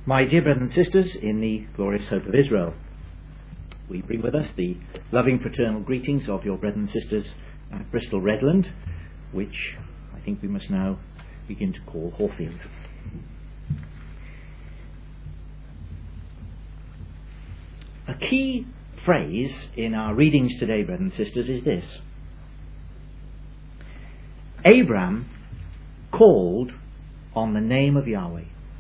My dear brothers and sisters in the glorious hope of Israel, we bring with us the loving fraternal greetings of your brothers and sisters at Bristol Redland, which I think we must now begin to call Hawfield. A key phrase in our readings today, brothers and sisters, is this: Abram called on the name of Yahweh.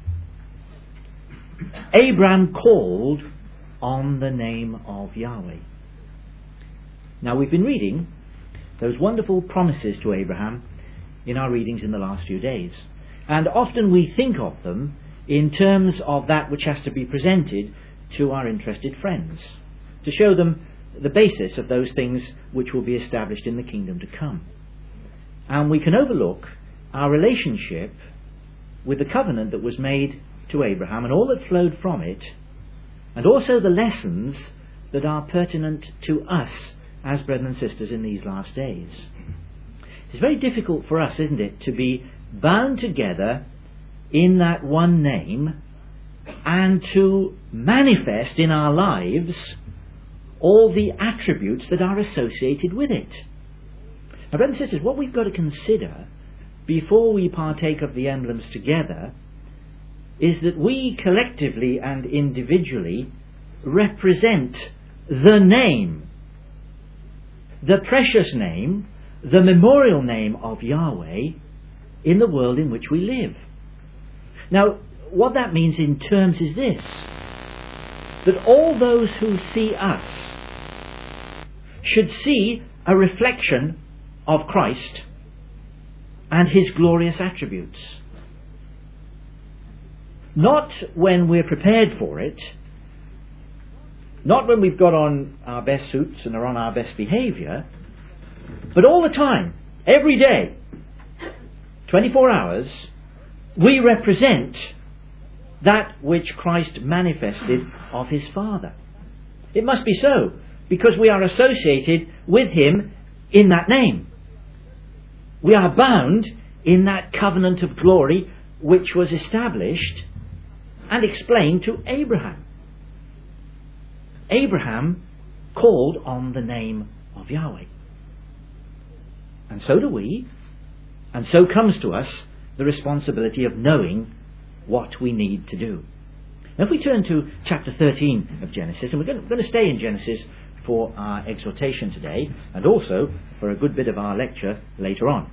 Abram called on the name of Yahweh. Now, we've been reading those wonderful promises to Abraham in our readings in the last few days, and often we think of them in terms of that which has to be presented to our interested friends, to show them the basis of those things which will be established in the kingdom to come. And we can overlook our relationship with the covenant that was made to Abraham and all that flowed from it, and also the lessons that are pertinent to us as brethren and sisters in these last days. It's very difficult for us, isn't it, to be bound together in that one name and to manifest in our lives all the attributes that are associated with it. Now, brothers and sisters, what we've got to consider before we partake of the emblems together is that we collectively and individually represent the name, the precious name, the memorial name of Yahweh in the world in which we live. Now, what that means in terms is this: that all those who see us should see a reflection of Christ and his glorious attributes. Not when we're prepared for it, not when we've got on our best suits and are on our best behaviour, but all the time, every day, 24 hours, we represent that which Christ manifested of his Father. It must be so, because we are associated with him in that name. We are bound in that covenant of glory which was established and explained to Abraham. Abraham called on the name of Yahweh. And so do we, and so comes to us the responsibility of knowing what we need to do. Now, if we turn to chapter 13 of Genesis, and we're going to stay in Genesis for our exhortation today, and also for a good bit of our lecture later on.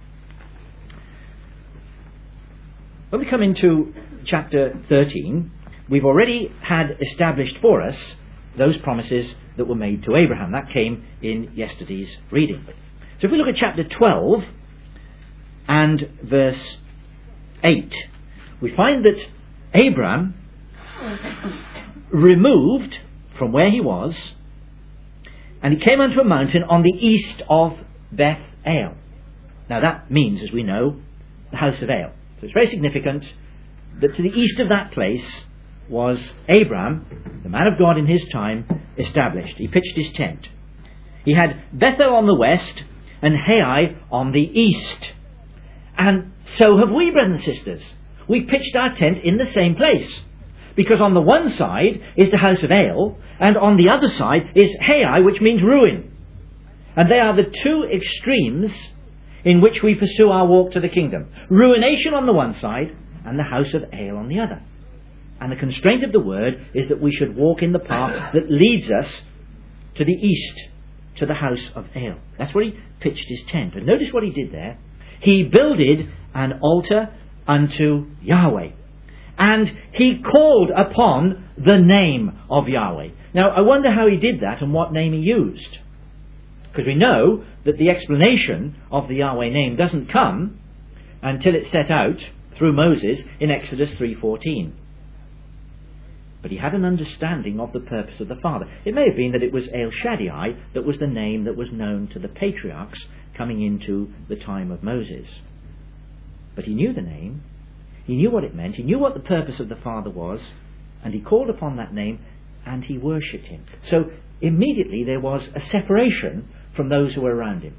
When we come into chapter 13, we've already had established for us those promises that were made to Abraham. That came in yesterday's reading. So if we look at chapter 12 and verse 8, we find that Abraham removed from where he was, and he came unto a mountain on the east of Beth-el. Now that means, as we know, the house of El. So it's very significant that to the east of that place was Abraham, the man of God in his time, established. He pitched his tent. He had Bethel on the west and Hai on the east. And so have we, brothers and sisters. We pitched our tent in the same place, because on the one side is the house of El, and on the other side is Hai, which means ruin. And they are the two extremes in which we pursue our walk to the kingdom. Ruination on the one side, and the house of El on the other. And the constraint of the word is that we should walk in the path that leads us to the east, to the house of El. That's where he pitched his tent. And notice what he did there. He builded an altar unto Yahweh, and he called upon the name of Yahweh. Now, I wonder how he did that and what name he used, because we know that the explanation of the Yahweh name doesn't come until it's set out through Moses in Exodus 3:14. But he had an understanding of the purpose of the Father. It may have been that it was El Shaddai that was the name that was known to the patriarchs coming into the time of Moses. But he knew the name, he knew what it meant, he knew what the purpose of the Father was, and he called upon that name and he worshipped him. So immediately there was a separation from those who were around him.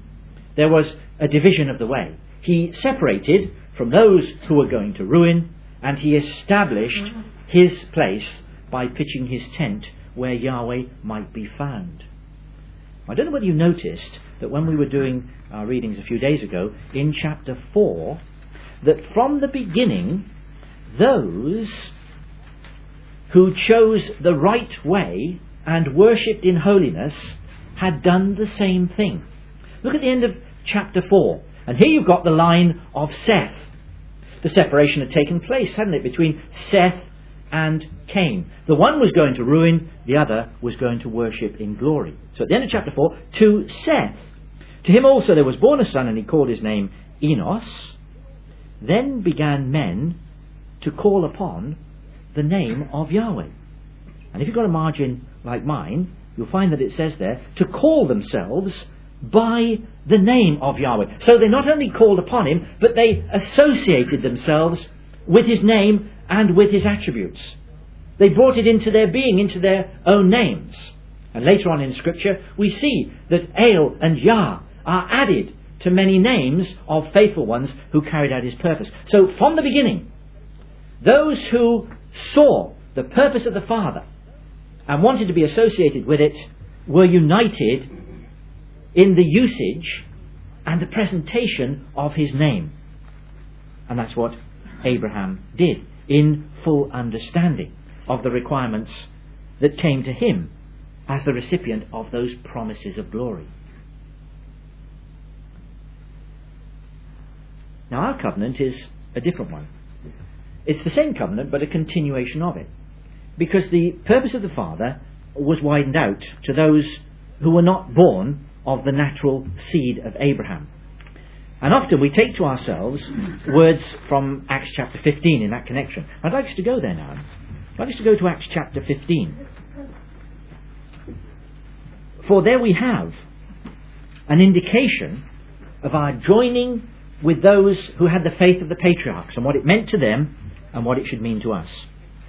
There was a division of the way. He separated from those who were going to ruin and he established his place by pitching his tent where Yahweh might be found. I don't know whether you noticed that when we were doing our readings a few days ago, in chapter 4, that from the beginning, those who chose the right way and worshipped in holiness had done the same thing. Look at the end of chapter 4, and here you've got the line of Seth. The separation had taken place, hadn't it, between Seth and Cain. The one was going to ruin, the other was going to worship in glory. So at the end of chapter 4, to Seth, to him also there was born a son, and he called his name Enos. Then began men to call upon the name of Yahweh. And if you've got a margin like mine, you'll find that it says there, to call themselves by the name of Yahweh. So they not only called upon him, but they associated themselves with his name and with his attributes. They brought it into their being, into their own names. And later on in Scripture, we see that El and Yah are added to many names of faithful ones who carried out his purpose. So from the beginning, those who saw the purpose of the Father and wanted to be associated with it were united in the usage and the presentation of his name. And that's what Abraham did, in full understanding of the requirements that came to him as the recipient of those promises of glory. Now our covenant is a different one. It's the same covenant, but a continuation of it, because the purpose of the Father was widened out to those who were not born of the natural seed of Abraham. And often we take to ourselves words from Acts chapter 15 in that connection. I'd like us to go there now. I'd like us to go to Acts chapter 15. For there we have an indication of our joining with those who had the faith of the patriarchs and what it meant to them and what it should mean to us.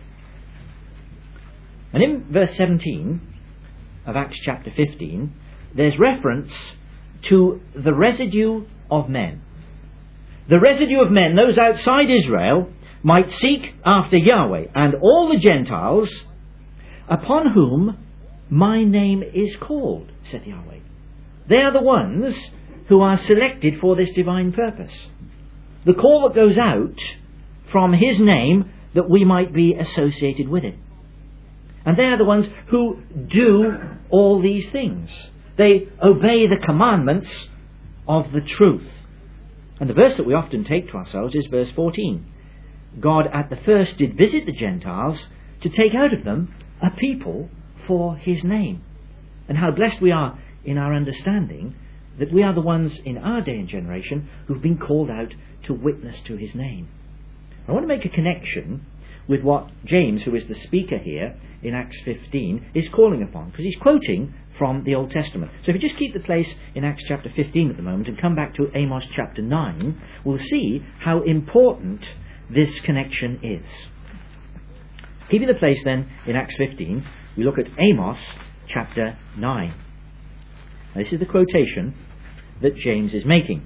And in verse 17 of Acts chapter 15, there's reference to the residue of men. The residue of men, those outside Israel, might seek after Yahweh, and all the Gentiles upon whom my name is called, saith Yahweh. They are the ones who are selected for this divine purpose. The call that goes out from his name that we might be associated with it. And they are the ones who do all these things. They obey the commandments of the truth. And the verse that we often take to ourselves is verse 14. God at the first did visit the Gentiles to take out of them a people for his name. And how blessed we are in our understanding that we are the ones in our day and generation who've been called out to witness to his name. I want to make a connection with what James, who is the speaker here in Acts 15, is calling upon, because he's quoting from the Old Testament. So if you just keep the place in Acts chapter 15 at the moment and come back to Amos chapter 9, we'll see how important this connection is. Keeping the place then in Acts 15, we look at Amos chapter 9. Now, this is the quotation that James is making.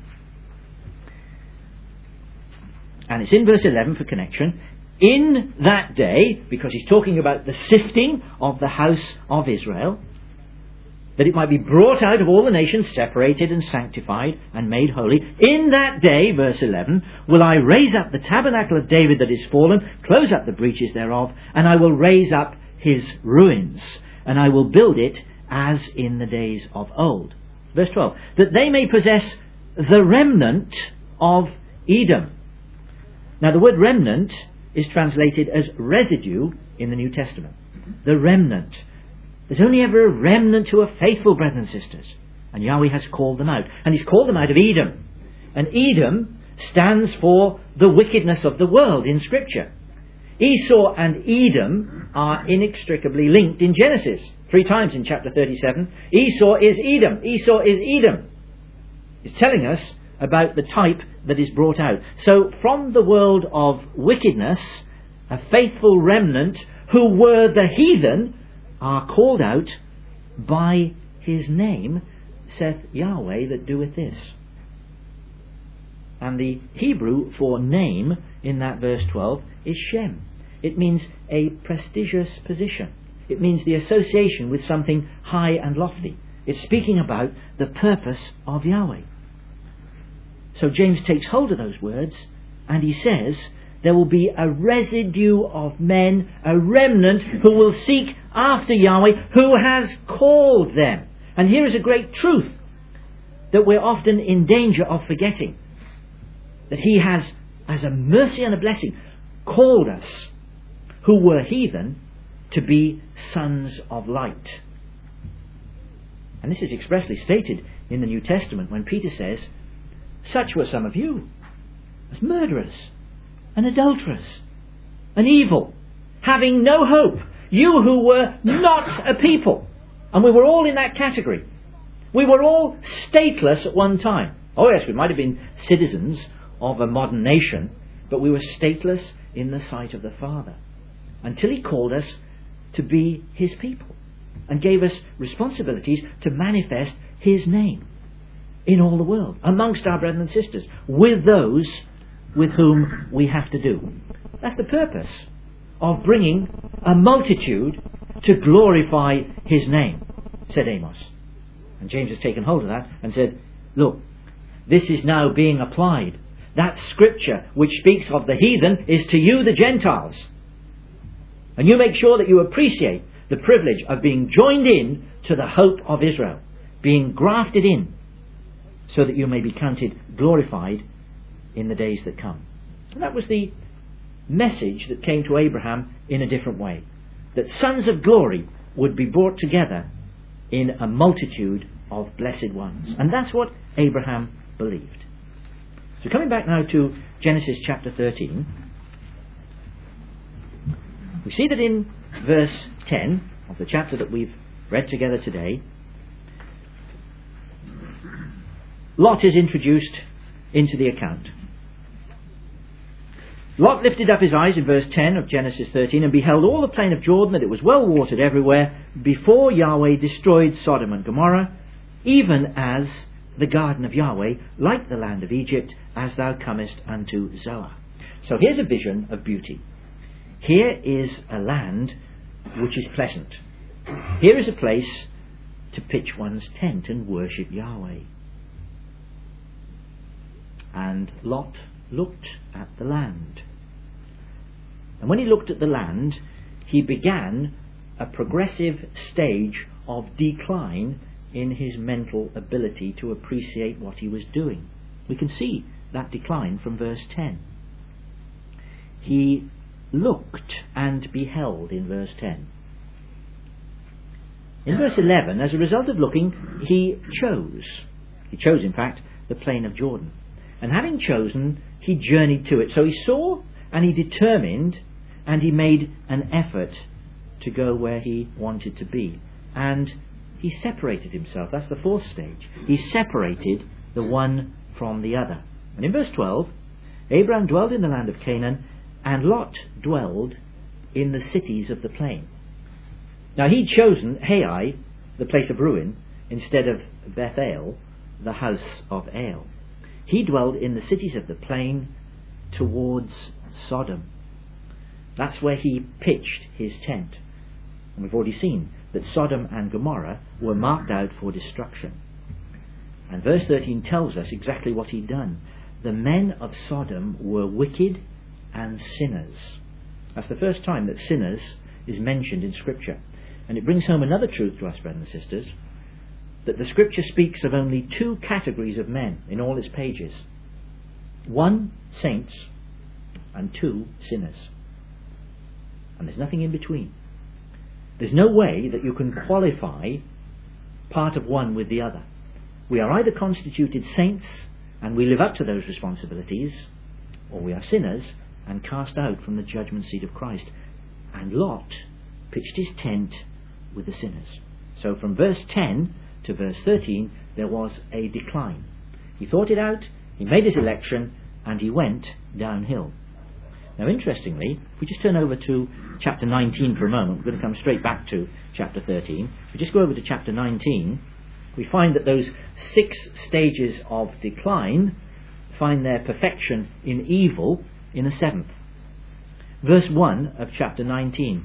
And it's in verse 11 for connection. In that day, because he's talking about the sifting of the house of Israel, that it might be brought out of all the nations, separated and sanctified and made holy. In that day, verse 11, will I raise up the tabernacle of David that is fallen, close up the breaches thereof, and I will raise up his ruins, and I will build it as in the days of old. Verse 12, that they may possess the remnant of Edom. Now the word remnant is translated as residue in the New Testament. The remnant. There's only ever a remnant who are faithful, brethren and sisters. And Yahweh has called them out. And he's called them out of Edom. And Edom stands for the wickedness of the world in Scripture. Esau and Edom are inextricably linked in Genesis. 3 times in chapter 37. Esau is Edom. Esau is Edom. It's telling us about the type that is brought out. So from the world of wickedness, a faithful remnant who were the heathen are called out by his name, saith Yahweh that doeth this. And the Hebrew for name in that verse 12 is Shem. It means a prestigious position. It means the association with something high and lofty. It's speaking about the purpose of Yahweh. So James takes hold of those words and he says there will be a residue of men, a remnant who will seek after Yahweh, who has called them. And here is a great truth that we're often in danger of forgetting. That He has, as a mercy and a blessing, called us, who were heathen, to be sons of light. And this is expressly stated in the New Testament when Peter says, such were some of you, as murderers, and adulterers, and evil, having no hope. You who were not a people. And we were all in that category. We were all stateless at one time. Oh yes, we might have been citizens of a modern nation, but we were stateless in the sight of the Father, until He called us to be His people, and gave us responsibilities to manifest His name in all the world, amongst our brethren and sisters, with those with whom we have to do. That's the purpose of bringing a multitude to glorify His name, said Amos. And James has taken hold of that and said, look, this is now being applied. That scripture which speaks of the heathen is to you, the Gentiles. And you make sure that you appreciate the privilege of being joined in to the hope of Israel, being grafted in, so that you may be counted glorified in the days that come. And that was the message that came to Abraham in a different way. That sons of glory would be brought together in a multitude of blessed ones. And that's what Abraham believed. So coming back now to Genesis chapter 13, we see that in verse 10 of the chapter that we've read together today, Lot is introduced into the account. Lot lifted up his eyes in verse 10 of Genesis 13 and beheld all the plain of Jordan, that it was well watered everywhere, before Yahweh destroyed Sodom and Gomorrah, even as the garden of Yahweh, like the land of Egypt, as thou comest unto Zoar. So here's a vision of beauty. Here is a land which is pleasant. Here is a place to pitch one's tent and worship Yahweh. And Lot looked at the land. And when he looked at the land, he began a progressive stage of decline in his mental ability to appreciate what he was doing. We can see that decline from verse 10. He looked and beheld in verse 10. In verse 11, as a result of looking, he chose. He chose, in fact, the plain of Jordan. And having chosen, he journeyed to it. So he saw and he determined and he made an effort to go where he wanted to be. And he separated himself. That's the fourth stage. He separated the one from the other. And in verse 12, Abraham dwelled in the land of Canaan, and Lot dwelled in the cities of the plain. Now he'd chosen Hai, the place of ruin, instead of Bethel, the house of Ale. He dwelled in the cities of the plain towards Sodom. That's where he pitched his tent. And we've already seen that Sodom and Gomorrah were marked out for destruction. And verse 13 tells us exactly what he'd done. The men of Sodom were wicked and sinners. That's the first time that sinners is mentioned in Scripture. And it brings home another truth to us, brothers and sisters, that the Scripture speaks of only two categories of men in all its pages. One, saints, and two, sinners. And there's nothing in between. There's no way that you can qualify part of one with the other. We are either constituted saints and we live up to those responsibilities, or we are sinners and cast out from the judgment seat of Christ. And Lot pitched his tent with the sinners. So from verse 10 to verse 13 there was a decline. He thought it out, he made his election, and he went downhill. Now interestingly, if we just turn over to chapter 19 for a moment, we're going to come straight back to chapter 13. If we just go over to chapter 19, we find that those 6 stages of decline find their perfection in evil in the 7th. Verse 1 of chapter 19.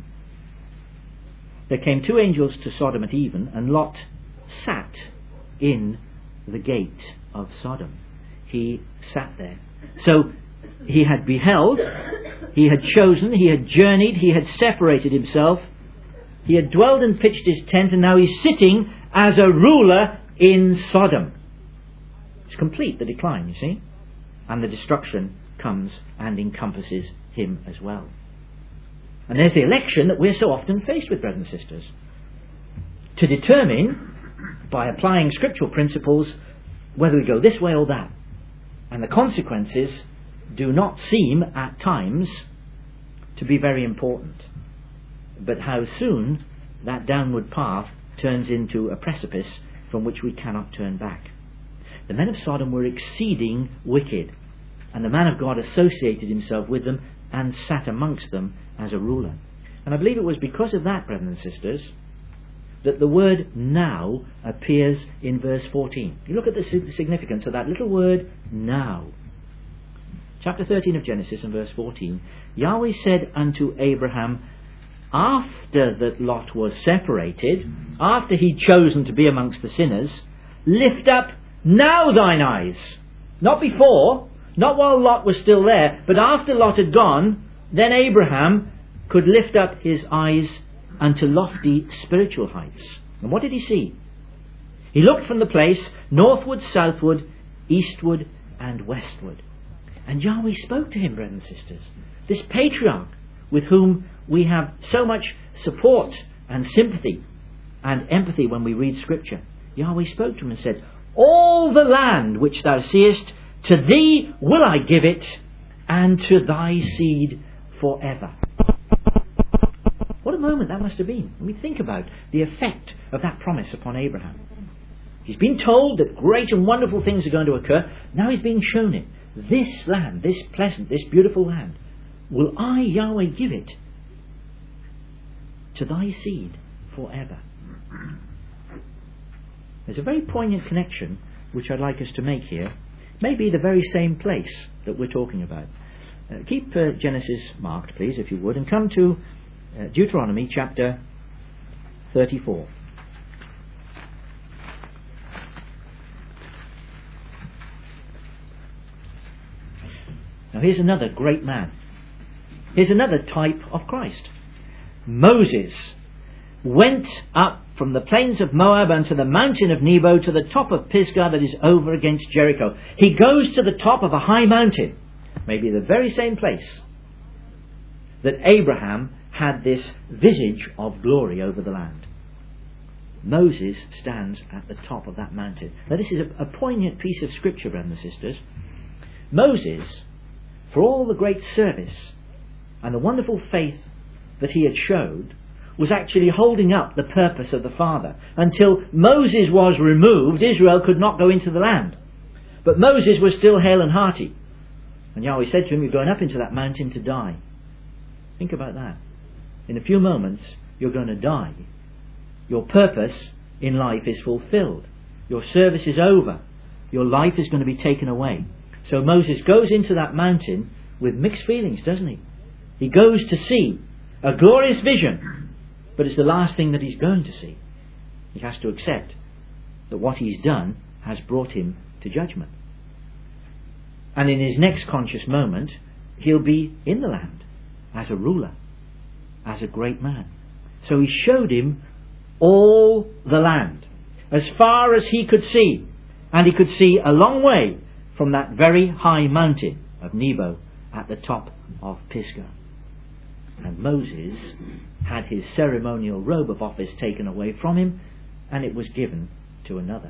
There came 2 angels to Sodom at even, and Lot sat in the gate of Sodom. He sat there. So he had beheld, he had chosen, he had journeyed, he had separated himself, he had dwelled and pitched his tent, and now he's sitting as a ruler in Sodom. It's complete, the decline, you see. And the destruction comes and encompasses him as well. And there's the election that we're so often faced with, brothers and sisters. To determine, by applying scriptural principles, whether we go this way or that. And the consequences do not seem, at times, to be very important. But how soon that downward path turns into a precipice from which we cannot turn back. The men of Sodom were exceeding wicked, and the man of God associated himself with them and sat amongst them as a ruler. And I believe it was because of that, brothers and sisters, that the word now appears in verse 14. You look at the significance of that little word now. Chapter 13 of Genesis and verse 14. Yahweh said unto Abraham, after that Lot was separated, after he'd chosen to be amongst the sinners, lift up now thine eyes. Not before, not while Lot was still there, but after Lot had gone, then Abraham could lift up his eyes unto lofty spiritual heights. And what did he see? He looked from the place northward, southward, eastward and westward. And Yahweh spoke to him, brothers and sisters. This patriarch with whom we have so much support and sympathy and empathy when we read Scripture. Yahweh spoke to him and said, all the land which thou seest, to thee will I give it, and to thy seed forever. What a moment that must have been when we think about the effect of that promise upon Abraham. He's been told that great and wonderful things are going to occur. Now he's being shown it. This land, this pleasant, this beautiful land, will I, Yahweh, give it to thy seed forever. There's a very poignant connection which I'd like us to make here. Maybe the very same place that we're talking about. Keep Genesis marked, please, if you would, and come to Deuteronomy chapter 34. Now here's another great man. Here's another type of Christ. Moses went up from the plains of Moab unto the mountain of Nebo to the top of Pisgah that is over against Jericho. He goes to the top of a high mountain, maybe the very same place that Abraham had this visage of glory over the land. Moses stands at the top of that mountain. Now this is a poignant piece of scripture, brothers and sisters. Moses, for all the great service and the wonderful faith that he had showed, was actually holding up the purpose of the Father. Until Moses was removed, Israel could not go into the land. But Moses was still hale and hearty. And Yahweh said to him, you're going up into that mountain to die. Think about that. In a few moments, you're going to die. Your purpose in life is fulfilled. Your service is over. Your life is going to be taken away. So Moses goes into that mountain with mixed feelings, doesn't he? He goes to see a glorious vision, but it's the last thing that he's going to see. He has to accept that what he's done has brought him to judgment. And in his next conscious moment, he'll be in the land as a ruler, as a great man. So he showed him all the land, as far as he could see. And he could see a long way from that very high mountain of Nebo at the top of Pisgah. And Moses had his ceremonial robe of office taken away from him, and it was given to another.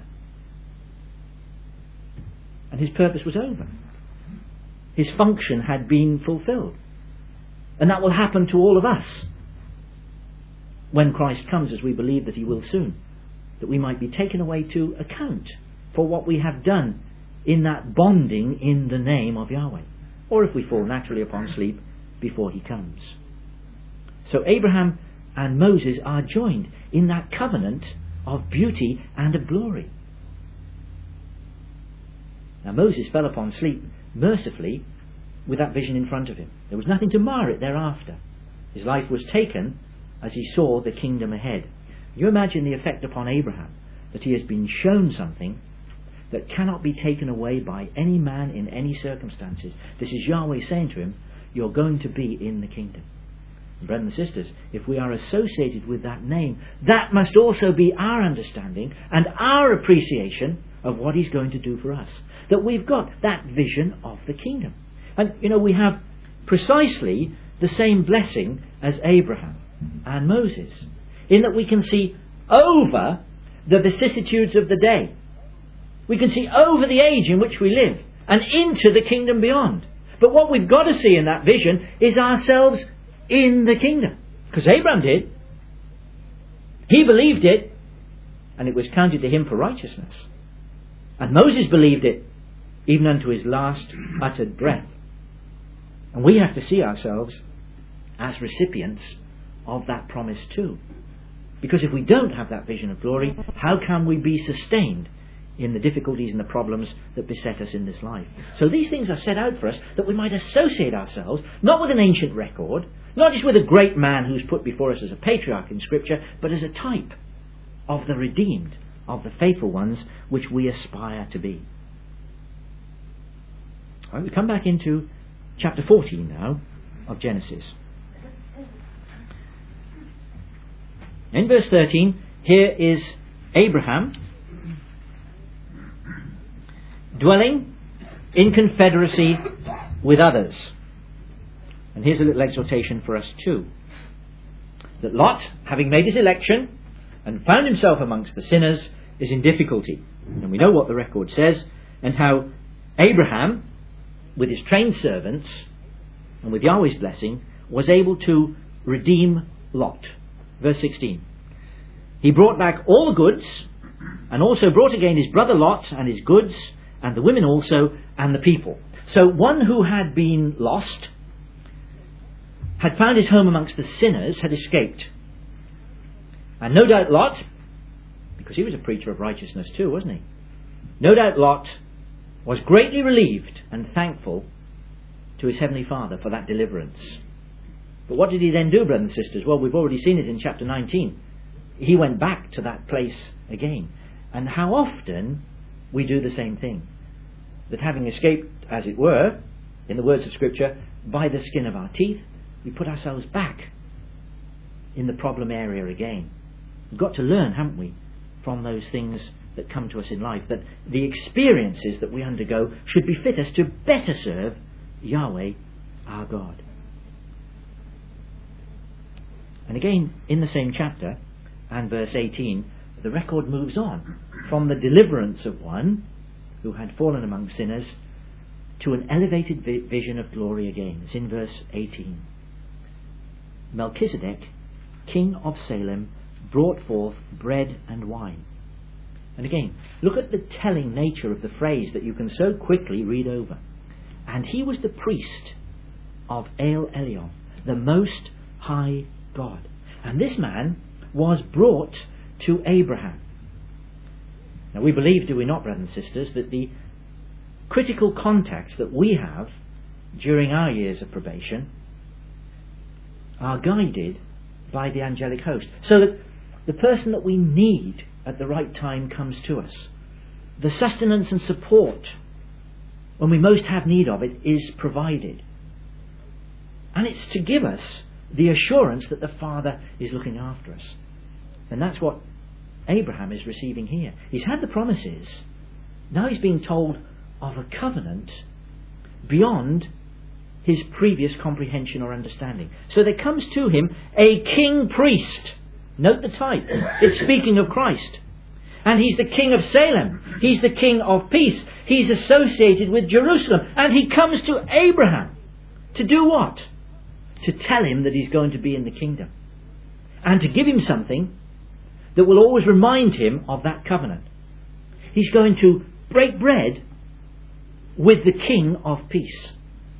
And his purpose was over. His function had been fulfilled. And that will happen to all of us when Christ comes, as we believe that he will soon. That we might be taken away to account for what we have done in that bonding in the name of Yahweh. Or if we fall naturally upon sleep before he comes. So Abraham and Moses are joined in that covenant of beauty and of glory. Now Moses fell upon sleep mercifully with that vision in front of him. There was nothing to mar it thereafter. His life was taken as he saw the kingdom ahead. You imagine the effect upon Abraham, that he has been shown something that cannot be taken away by any man in any circumstances. This is Yahweh saying to him, you're going to be in the kingdom. And brothers and sisters, if we are associated with that name, that must also be our understanding and our appreciation of what he's going to do for us. That we've got that vision of the kingdom. And, we have precisely the same blessing as Abraham and Moses, in that we can see over the vicissitudes of the day. We can see over the age in which we live and into the kingdom beyond. But what we've got to see in that vision is ourselves in the kingdom. Because Abraham did. He believed it, and it was counted to him for righteousness. And Moses believed it, even unto his last uttered breath. And we have to see ourselves as recipients of that promise too. Because if we don't have that vision of glory, how can we be sustained in the difficulties and the problems that beset us in this life? So these things are set out for us that we might associate ourselves, not with an ancient record, not just with a great man who's put before us as a patriarch in Scripture, but as a type of the redeemed, of the faithful ones which we aspire to be. All right, we come back into chapter 14 now of Genesis. In verse 13, here is Abraham dwelling in confederacy with others. And here's a little exhortation for us too. That Lot, having made his election and found himself amongst the sinners, is in difficulty. And we know what the record says, and how Abraham, with his trained servants and with Yahweh's blessing, was able to redeem Lot. Verse 16. He brought back all the goods, and also brought again his brother Lot and his goods, and the women also, and the people. So one who had been lost, had found his home amongst the sinners, had escaped. And no doubt Lot, because he was a preacher of righteousness too, wasn't he? No doubt Lot was greatly relieved and thankful to his heavenly Father for that deliverance. But what did he then do, brothers and sisters? Well, we've already seen it in chapter 19. He went back to that place again. And how often we do the same thing. That having escaped, as it were, in the words of Scripture, by the skin of our teeth, we put ourselves back in the problem area again. We've got to learn, haven't we, from those things that come to us in life, that the experiences that we undergo should befit us to better serve Yahweh, our God. And again, in the same chapter, and verse 18, the record moves on from the deliverance of one who had fallen among sinners to an elevated vision of glory again. It's in verse 18. Melchizedek, king of Salem, brought forth bread and wine. And again, look at the telling nature of the phrase that you can so quickly read over. And he was the priest of El Elyon, the Most High God. And this man was brought to Abraham. Now we believe, do we not, brothers and sisters, that the critical contacts that we have during our years of probation are guided by the angelic host, so that the person that we need at the right time comes to us. The sustenance and support when we most have need of it is provided. And it's to give us the assurance that the Father is looking after us. And that's what Abraham is receiving here. He's had the promises. Now he's being told of a covenant beyond his previous comprehension or understanding. So there comes to him a king priest. Note the type. It's speaking of Christ. And he's the king of Salem. He's the king of peace. He's associated with Jerusalem. And he comes to Abraham to do what? To tell him that he's going to be in the kingdom. And to give him something that will always remind him of that covenant. He's going to break bread with the king of peace.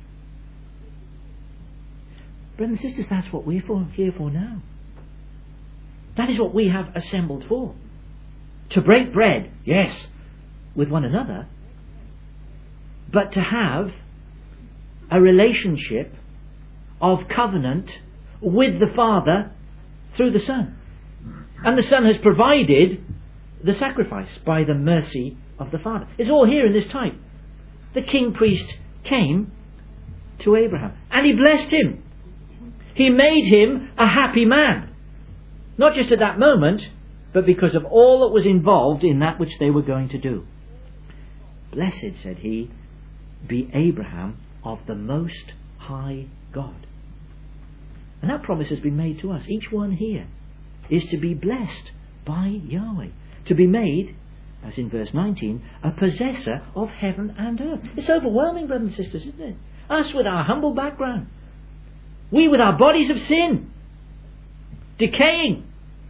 Brothers and sisters, that's what we're here for now. That is what we have assembled for. To break bread, yes, with one another, but to have a relationship of covenant with the Father through the Son. And the Son has provided the sacrifice by the mercy of the Father. It's all here in this type. The king priest came to Abraham and he blessed him. He made him a happy man. Not just at that moment, but because of all that was involved in that which they were going to do. Blessed, said he, be Abraham of the Most High God. And that promise has been made to us. Each one here is to be blessed by Yahweh. To be made, as in verse 19, a possessor of heaven and earth. It's overwhelming, brothers and sisters, isn't it? Us with our humble background. We with our bodies of sin. Decaying.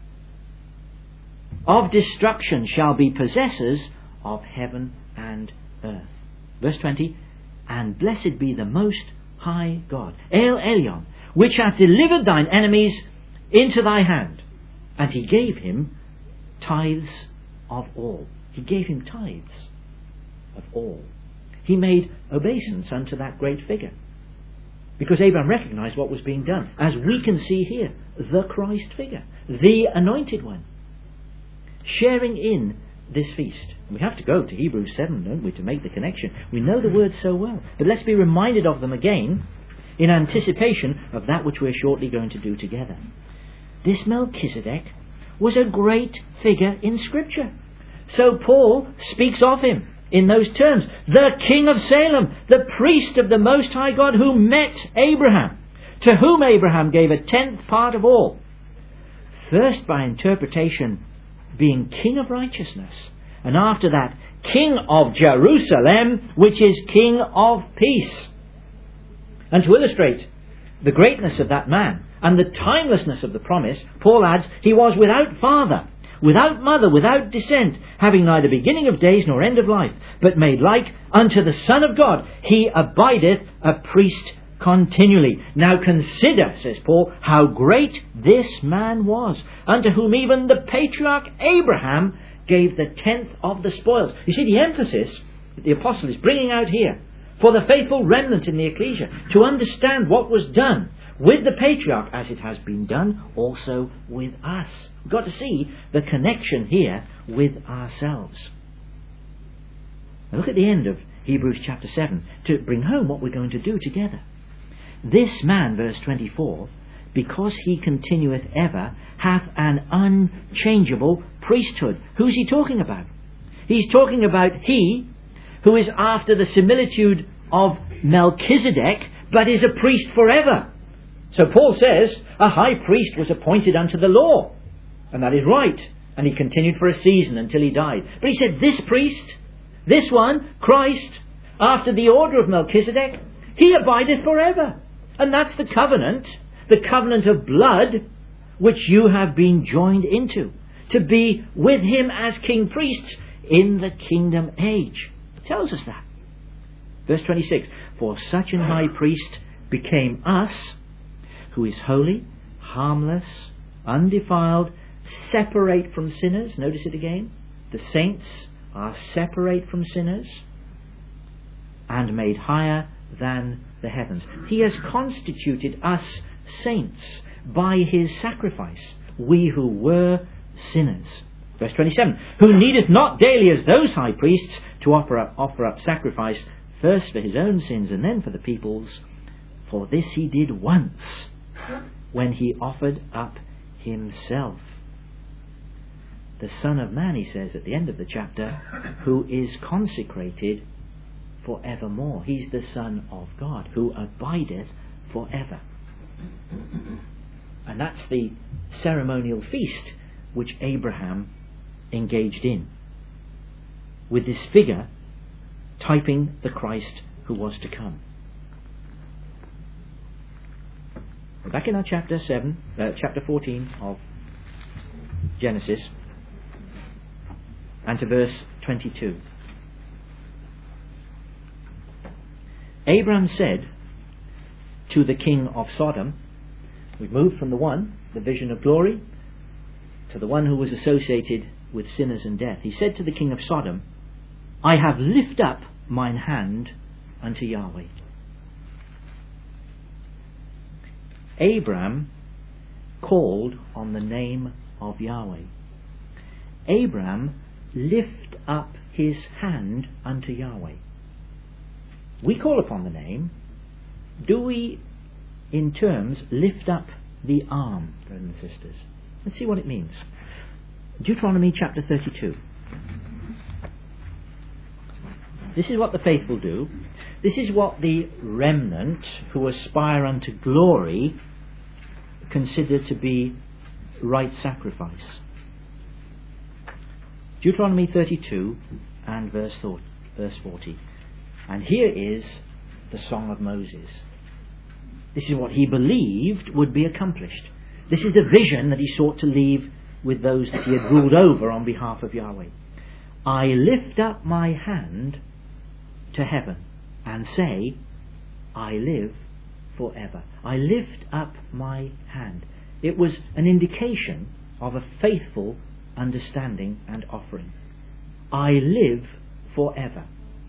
Of destruction shall be possessors of heaven and earth. Verse 20, and blessed be the Most High God, El Elyon, which hath delivered thine enemies into thy hand. And he gave him tithes of all. He gave him tithes of all. He made obeisance unto that great figure. Because Abraham recognized what was being done. As we can see here, the Christ figure, the anointed one, sharing in this feast. We have to go to Hebrews 7, don't we, to make the connection. We know the words so well. But let's be reminded of them again in anticipation of that which we're shortly going to do together. This Melchizedek was a great figure in Scripture. So Paul speaks of him in those terms. The King of Salem, the priest of the Most High God, who met Abraham, to whom Abraham gave a tenth part of all. First by interpretation being King of righteousness, and after that King of Jerusalem, which is King of peace. And to illustrate the greatness of that man and the timelessness of the promise, Paul adds, he was without father, without mother, without descent, having neither beginning of days nor end of life, but made like unto the Son of God. He abideth a priest continually. Now consider, says Paul, how great this man was, unto whom even the patriarch Abraham gave the tenth of the spoils. You see, the emphasis that the apostle is bringing out here for the faithful remnant in the ecclesia to understand what was done with the patriarch as it has been done also with us. We've got to see the connection here with ourselves. Now look at the end of Hebrews chapter 7 to bring home what we're going to do together. This man, verse 24, because he continueth ever, hath an unchangeable priesthood. Who's he talking about? He's talking about he who is after the similitude of Melchizedek, but is a priest forever. So Paul says, a high priest was appointed unto the law. And that is right. And he continued for a season until he died. But he said, this priest, this one, Christ, after the order of Melchizedek, he abideth forever. And that's the covenant of blood, which you have been joined into, to be with him as king priests in the kingdom age. It tells us that. Verse 26, for such an high priest became us, who is holy, harmless, undefiled, separate from sinners. Notice it again. The saints are separate from sinners and made higher than the heavens. He has constituted us saints by his sacrifice, we who were sinners. Verse 27, who needeth not daily as those high priests to offer up sacrifice, first for his own sins and then for the people's. For this he did once, when he offered up himself. The Son of Man, he says at the end of the chapter, who is consecrated forevermore. He's the Son of God, who abideth forever. And that's the ceremonial feast which Abraham engaged in, with this figure typing the Christ who was to come. We're back in our chapter 14 of Genesis, and to verse 22. Abraham said to the king of Sodom, we've moved from the vision of glory, to the one who was associated with sinners and death. He said to the king of Sodom, I have lift up mine hand unto Yahweh. Abram called on the name of Yahweh. Abram lift up his hand unto Yahweh. We call upon the name. Do we, in terms, lift up the arm, brothers and sisters? Let's see what it means. Deuteronomy chapter 32. This is what the faithful do. This is what the remnant who aspire unto glory consider to be right sacrifice. Deuteronomy 32 and verse 40. And here is the Song of Moses. This is what he believed would be accomplished. This is the vision that he sought to leave with those that he had ruled over on behalf of Yahweh. I lift up my hand to heaven and say, I live forever. I lift up my hand. It was an indication of a faithful understanding and offering. I live forever.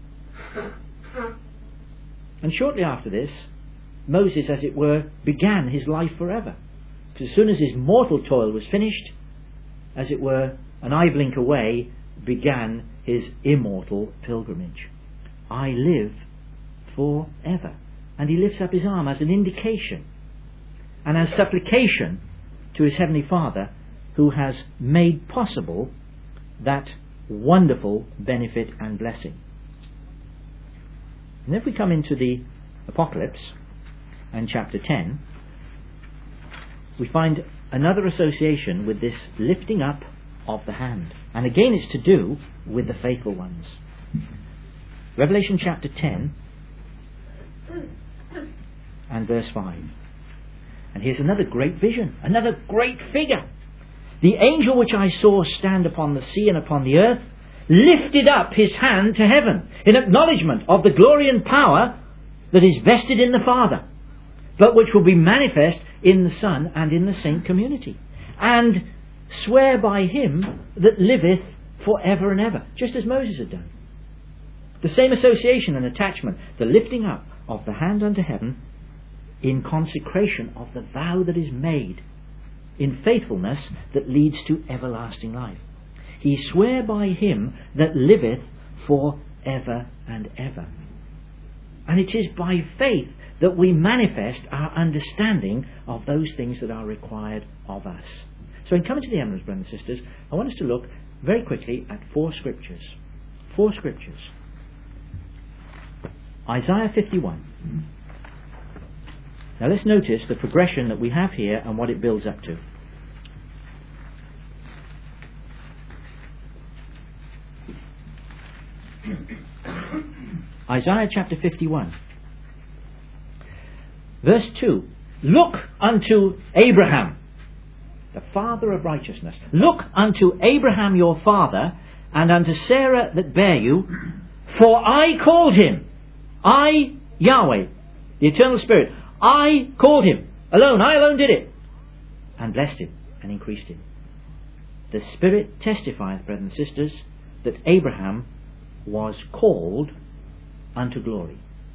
And shortly after this, Moses, as it were, began his life forever. Because as soon as his mortal toil was finished, as it were, an eye blink away, began his immortal pilgrimage. I live forever. And he lifts up his arm as an indication and as supplication to his Heavenly Father, who has made possible that wonderful benefit and blessing. And if we come into the Apocalypse and chapter 10, we find another association with this lifting up of the hand. And again it's to do with the faithful ones. Revelation chapter 10 and verse 5. And here's another great vision, another great figure. The angel which I saw stand upon the sea and upon the earth lifted up his hand to heaven in acknowledgement of the glory and power that is vested in the Father, but which will be manifest in the Son and in the saint community, and swear by him that liveth for ever and ever, just as Moses had done. The same association and attachment, the lifting up of the hand unto heaven in consecration of the vow that is made, in faithfulness that leads to everlasting life. He sware by him that liveth for ever and ever. And it is by faith that we manifest our understanding of those things that are required of us. So in coming to the end, brothers and sisters, I want us to look very quickly at 4 scriptures. 4 scriptures. Isaiah 51. Now let's notice the progression that we have here and what it builds up to. Isaiah chapter 51. Verse 2. Look unto Abraham, the father of righteousness. Look unto Abraham your father, and unto Sarah that bare you, for I called him. I, Yahweh, the eternal Spirit, I called him. Alone, I alone did it. And blessed him and increased him. The Spirit testifieth, brethren and sisters, that Abraham was called unto glory.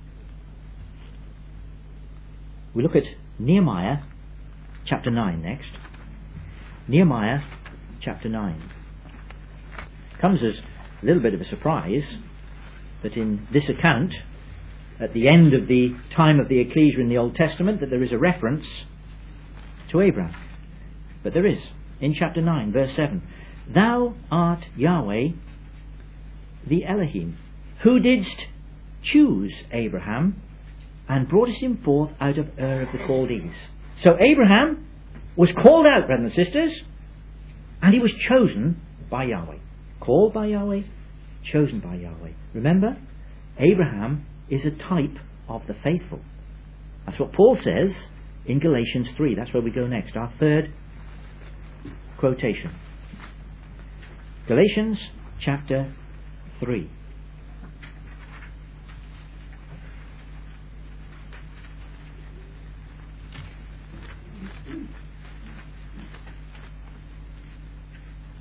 We look at Nehemiah chapter 9 next. Nehemiah chapter 9. Comes as a little bit of a surprise that in this account, at the end of the time of the ecclesia in the Old Testament, that there is a reference to Abraham. But there is, in chapter 9, verse 7. Thou art Yahweh, the Elohim, who didst choose Abraham, and broughtest him forth out of Ur of the Chaldees. So Abraham was called out, brothers and sisters, and he was chosen by Yahweh. Called by Yahweh, chosen by Yahweh. Remember, Abraham is a type of the faithful. That's what Paul says in Galatians 3. That's where we go next, our third quotation. Galatians chapter 3.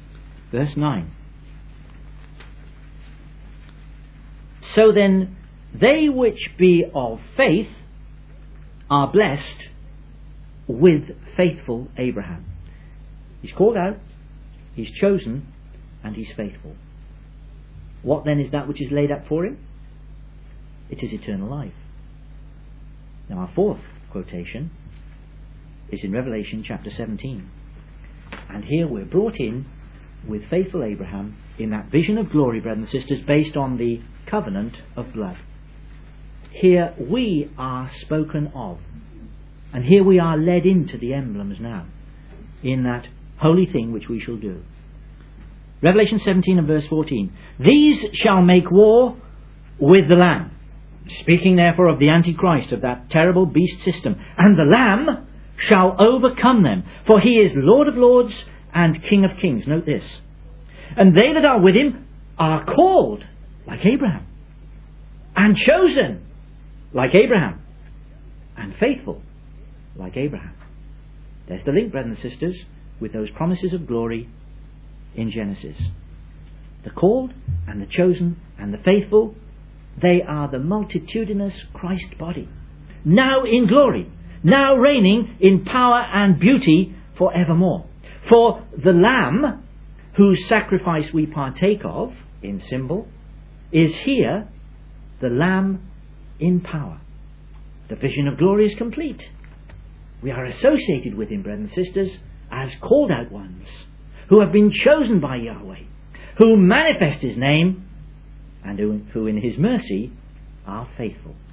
Verse 9. So then They which be of faith are blessed with faithful Abraham. He's called out, he's chosen, and he's faithful. What then is that which is laid up for him? It is eternal life. Now our fourth quotation is in Revelation chapter 17. And here we're brought in with faithful Abraham in that vision of glory, brothers and sisters, based on the covenant of blood. Here we are spoken of. And here we are led into the emblems now, in that holy thing which we shall do. Revelation 17 and verse 14. These shall make war with the Lamb. Speaking therefore of the Antichrist, of that terrible beast system. And the Lamb shall overcome them, for he is Lord of lords and King of kings. Note this. And they that are with him are called like Abraham, and chosen like Abraham, and faithful like Abraham. There's the link, brothers and sisters, with those promises of glory in Genesis. The called and the chosen and the faithful, they are the multitudinous Christ body, now in glory, now reigning in power and beauty forevermore. For the Lamb, whose sacrifice we partake of in symbol, is here the Lamb in power. The vision of glory is complete. We are associated with him, brothers and sisters, as called out ones, who have been chosen by Yahweh, who manifest his name, and who in his mercy are faithful.